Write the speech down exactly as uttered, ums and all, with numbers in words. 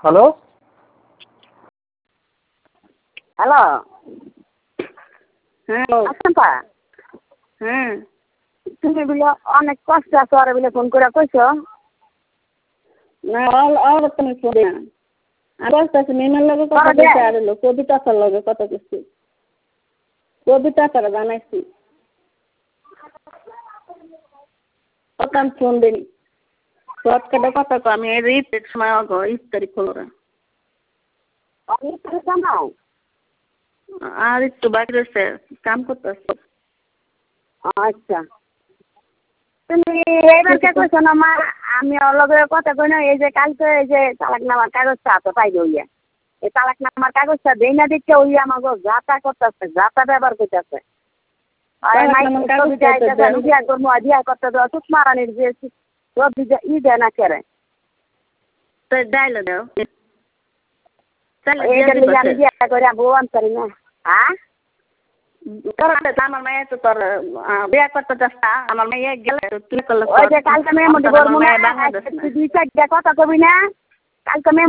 hello hello হ্যাঁ আচ্ছা হ্যাঁ তুমি বলে অনেক কষ্ট আছে ওরা বলে ফোন করে কইছ না আর তুমি ফোন না আর কষ্ট মেমের লগে কত কিছু আর হলো কবিতা তার লগে কত কিছু কবিতা তারা জানাইছি কত আমি ফোন দিই শর্টকাটে কথা কো আমি এই ঈদের সময় আগো ইফতারি খোলা অনেক টাকা নাও আর একটু বাকি রয়েছে কাম করতেছি আচ্ছা তুমি এবার কে কইছো না মা আমি ওর লগে কথা কই না এই যে কালকে এই যে তালাকনামার কাগজটা হাতে পাইলো ইয়া এই তালাকনামার কাগজটা দেই না দেখতে ওই আমাকে যাতা করতেছে যাতা ব্যবহার করতেছে আর মাই কবিতা এটা দিয়া করবো দিয়া করতে দাও চুপ মারানির যে রবি ই দেয় না কেরে তো ডাইল দাও এইটা লিগে আমি দিয়া করে বউ আনতারি না হ্যাঁ তোর আমার মেয়ে তো তোর বিয়ে করতে চাস্তা আমার মেয়ে গেলে তুই করলে ওই যে কালকে মেয়ে মধ্যে করবো না দুই চারটা কথা কবি না কালকে মেয়ে